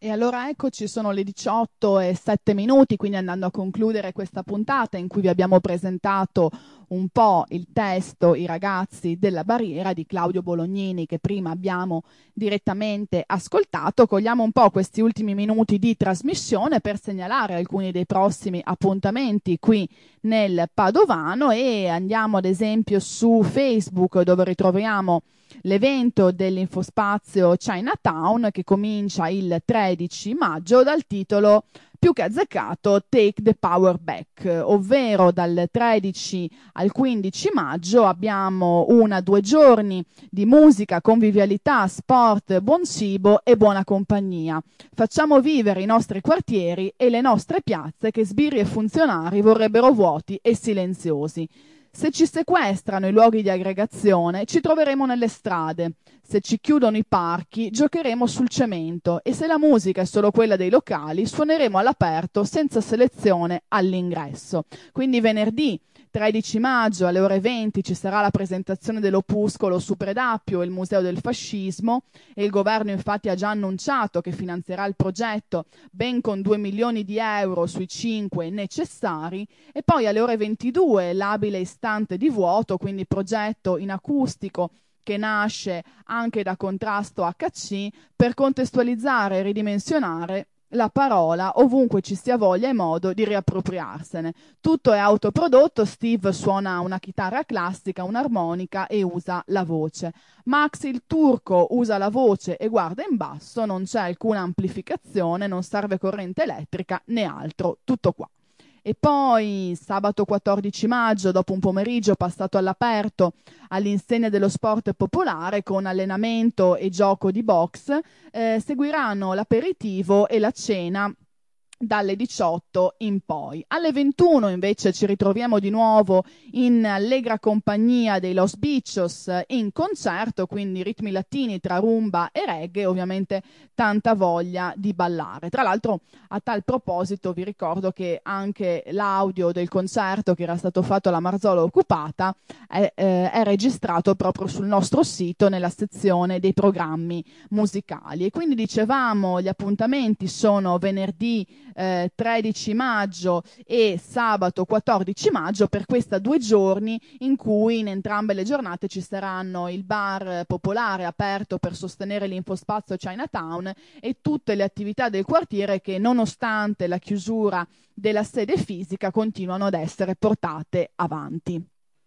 E allora eccoci, sono le diciotto e sette minuti, quindi andando a concludere questa puntata in cui vi abbiamo presentato un po' il testo I ragazzi della barriera di Claudio Bolognini, che prima abbiamo direttamente ascoltato. Cogliamo un po' questi ultimi minuti di trasmissione per segnalare alcuni dei prossimi appuntamenti qui nel Padovano, e andiamo ad esempio su Facebook, dove ritroviamo l'evento dell'Infospazio Chinatown, che comincia il tredici maggio dal titolo più che azzeccato Take the Power Back, ovvero dal tredici al quindici maggio abbiamo una due giorni di musica, convivialità, sport, buon cibo e buona compagnia. Facciamo vivere i nostri quartieri e le nostre piazze che sbirri e funzionari vorrebbero vuoti e silenziosi. Se ci sequestrano i luoghi di aggregazione, ci troveremo nelle strade. Se ci chiudono i parchi, giocheremo sul cemento, e se la musica è solo quella dei locali, suoneremo all'aperto senza selezione all'ingresso. Quindi venerdì tredici maggio alle ore venti ci sarà la presentazione dell'opuscolo su Predappio e il Museo del Fascismo, e il governo infatti ha già annunciato che finanzierà il progetto ben con due milioni di euro sui cinque necessari. E poi alle ore ventidue l'abile istante di vuoto, quindi progetto in acustico che nasce anche da Contrasto acca ci per contestualizzare e ridimensionare la parola ovunque ci sia voglia e modo di riappropriarsene. Tutto è autoprodotto, Steve suona una chitarra classica, un'armonica e usa la voce. Max il turco usa la voce e guarda in basso, non c'è alcuna amplificazione, non serve corrente elettrica né altro, tutto qua. E poi sabato quattordici maggio, dopo un pomeriggio passato all'aperto all'insegna dello sport popolare con allenamento e gioco di box, eh, seguiranno l'aperitivo e la cena dalle diciotto in poi. Alle ventuno invece ci ritroviamo di nuovo in allegra compagnia dei Los Bichos in concerto, quindi ritmi latini tra rumba e reggae, ovviamente tanta voglia di ballare. Tra l'altro, a tal proposito vi ricordo che anche l'audio del concerto che era stato fatto alla Marzolo Occupata è, eh, è registrato proprio sul nostro sito nella sezione dei programmi musicali. E quindi dicevamo, gli appuntamenti sono venerdì Eh, tredici maggio e sabato quattordici maggio, per questa due giorni in cui in entrambe le giornate ci saranno il bar popolare aperto per sostenere l'Infospazio Chinatown e tutte le attività del quartiere che, nonostante la chiusura della sede fisica, continuano ad essere portate avanti.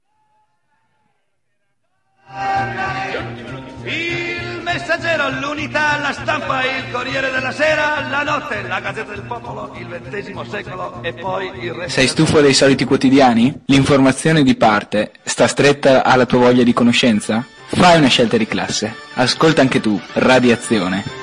Il Messaggero, l'Unità, la Stampa, il Corriere della Sera, la Notte, la Gazzetta del Popolo, il ventesimo secolo e poi il resto. Sei stufo dei soliti quotidiani? L'informazione di parte sta stretta alla tua voglia di conoscenza? Fai una scelta di classe. Ascolta anche tu Radiazione.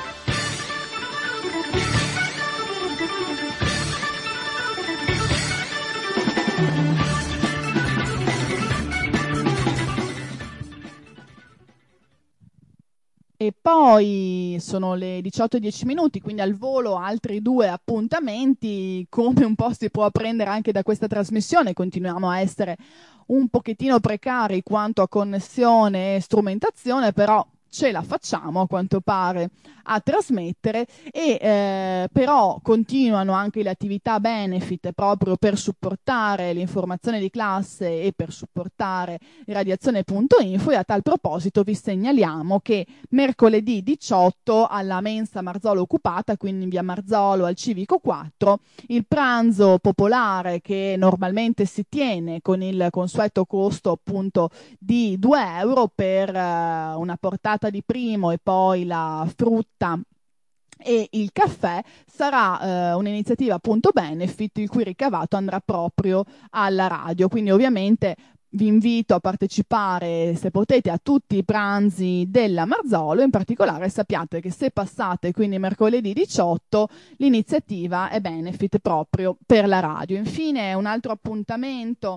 E poi sono le diciotto e dieci minuti, quindi al volo altri due appuntamenti, come un po' si può apprendere anche da questa trasmissione. Continuiamo a essere un pochettino precari quanto a connessione e strumentazione, però ce la facciamo a quanto pare a trasmettere, e eh, però continuano anche le attività benefit proprio per supportare l'informazione di classe e per supportare radiazione punto info. E a tal proposito vi segnaliamo che mercoledì diciotto alla mensa Marzolo Occupata, quindi in via Marzolo al Civico quattro, il pranzo popolare che normalmente si tiene con il consueto costo appunto di due euro per uh, una portata di primo e poi la frutta e il caffè, sarà eh, un'iniziativa appunto benefit il cui ricavato andrà proprio alla radio. Quindi ovviamente vi invito a partecipare, se potete, a tutti i pranzi della Marzolo. In particolare sappiate che se passate quindi mercoledì diciotto l'iniziativa è benefit proprio per la radio. Infine un altro appuntamento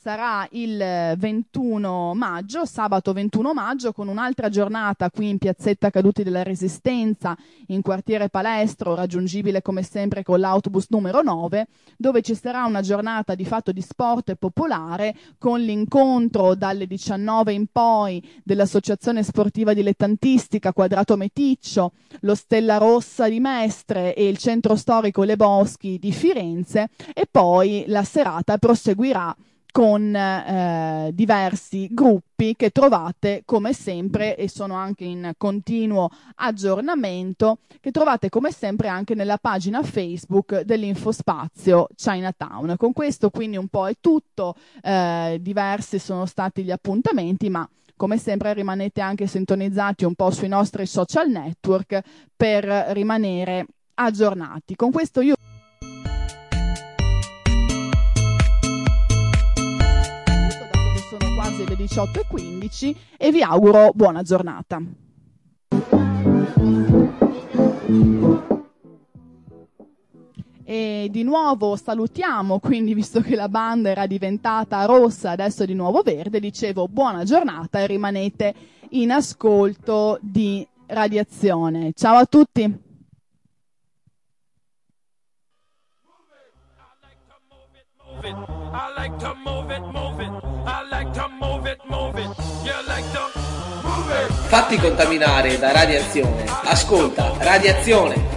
sarà il ventuno maggio, sabato ventuno maggio, con un'altra giornata qui in piazzetta Caduti della Resistenza, in quartiere Palestro, raggiungibile come sempre con l'autobus numero nove, dove ci sarà una giornata di fatto di sport popolare, con l'incontro dalle diciannove in poi dell'Associazione Sportiva Dilettantistica Quadrato Meticcio, lo Stella Rossa di Mestre e il Centro Storico Le Boschi di Firenze, e poi la serata proseguirà con eh, diversi gruppi che trovate come sempre, e sono anche in continuo aggiornamento, che trovate come sempre anche nella pagina Facebook dell'Infospazio Chinatown. Con questo quindi un po' è tutto, eh, diversi sono stati gli appuntamenti, ma come sempre rimanete anche sintonizzati un po' sui nostri social network per rimanere aggiornati. Con questo io sono quasi le diciotto e quindici e vi auguro buona giornata. E di nuovo salutiamo, quindi, visto che la banda era diventata rossa, adesso è di nuovo verde, dicevo buona giornata e rimanete in ascolto di Radiazione. Ciao a tutti. I like to move it, move it. I like to move it, move it. You like to move it. Fatti contaminare da radiazione. Ascolta, Radiazione.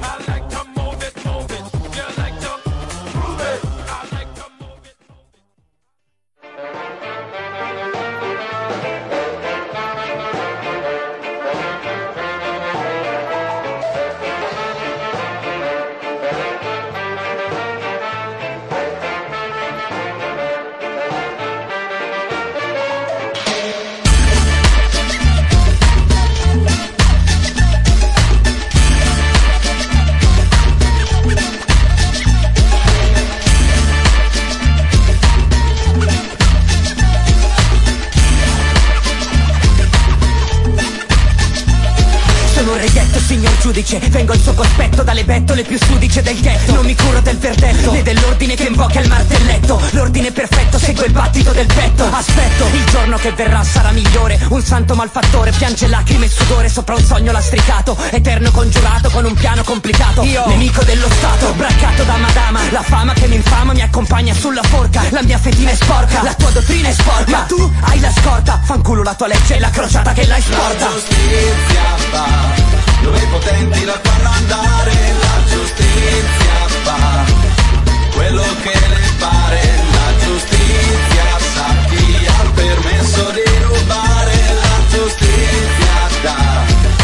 Vengo il suo cospetto dalle bettole più sudice del ghetto. Non mi curo del verdetto né dell'ordine che invoca il martelletto. L'ordine perfetto segue il battito del petto. Aspetto, il giorno che verrà sarà migliore. Un santo malfattore piange lacrime e sudore sopra un sogno lastricato, eterno congiurato con un piano complicato. Io, nemico dello Stato, braccato da madama. La fama che mi infama mi accompagna sulla forca. La mia fetina è sporca, la tua dottrina è sporca, ma tu hai la scorta. Fanculo la tua legge e la crociata che l'hai sporta. La giustizia va dove i potenti la fanno andare, la giustizia fa quello che le pare, la giustizia sa chi ha il permesso di rubare, la giustizia dà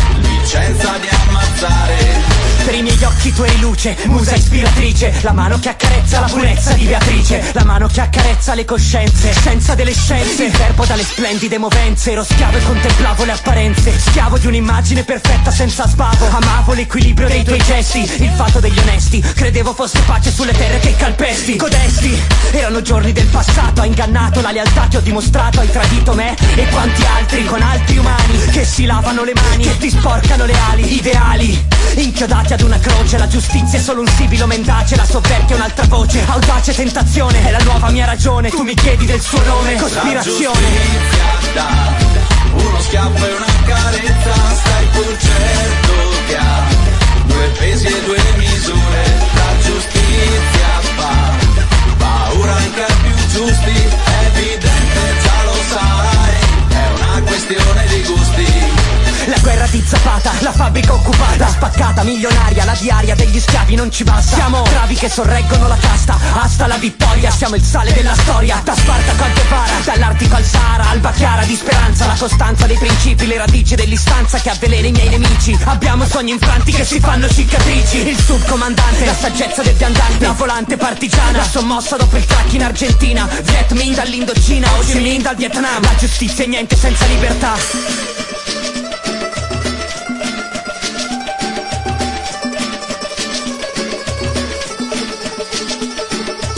licenza di ammazzare. Per i miei occhi tu eri luce, musa ispiratrice, la mano che accarezza la purezza di Beatrice, la mano che accarezza le coscienze, scienza delle scienze, il verbo dalle splendide movenze. Ero schiavo e contemplavo le apparenze, schiavo di un'immagine perfetta senza sbavo. Amavo l'equilibrio dei tuoi gesti, il fatto degli onesti, credevo fosse pace sulle terre che calpesti. Codesti erano giorni del passato, hai ingannato la lealtà che ho dimostrato, hai tradito me e quanti altri con altri umani che si lavano le mani, che ti sporcano le ali. Ideali inchiodati ad una croce, la giustizia è solo un sibilo mendace, la sovverti è un'altra voce. Audace tentazione è la nuova mia ragione, tu mi chiedi del suo nome, cospirazione. La giustizia dà uno schiaffo e una carezza, stai pur certo che ha due pesi e due misure. La giustizia fa paura anche ai più giusti, è evidente, già lo sai, è una questione di gusti. La guerra di Zapata, la fabbrica occupata, spaccata, milionaria, la diaria degli schiavi non ci basta. Siamo travi che sorreggono la casta, hasta la vittoria, siamo il sale della storia. Da Spartaco al Guevara, dall'Artico al Sahara, alba chiara di speranza, la costanza dei principi, le radici dell'istanza che avvelena i miei nemici. Abbiamo sogni infranti che si fanno cicatrici. Il subcomandante, la saggezza del viandante, la volante partigiana, la sommossa dopo il crack in Argentina, Viet Minh dall'Indocina, Ho Chi Minh dal Vietnam. La giustizia è niente senza libertà.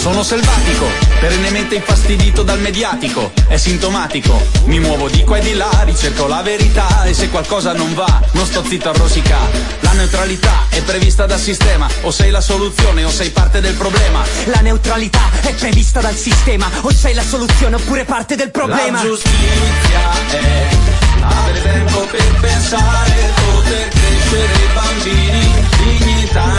Sono selvatico, perennemente infastidito dal mediatico. È sintomatico, mi muovo di qua e di là, ricerco la verità e se qualcosa non va, non sto zitto a rosicare. La neutralità è prevista dal sistema, o sei la soluzione o sei parte del problema. La neutralità è prevista dal sistema, o sei la soluzione oppure parte del problema. La giustizia è avere tempo per pensare, poter crescere i bambini, dignità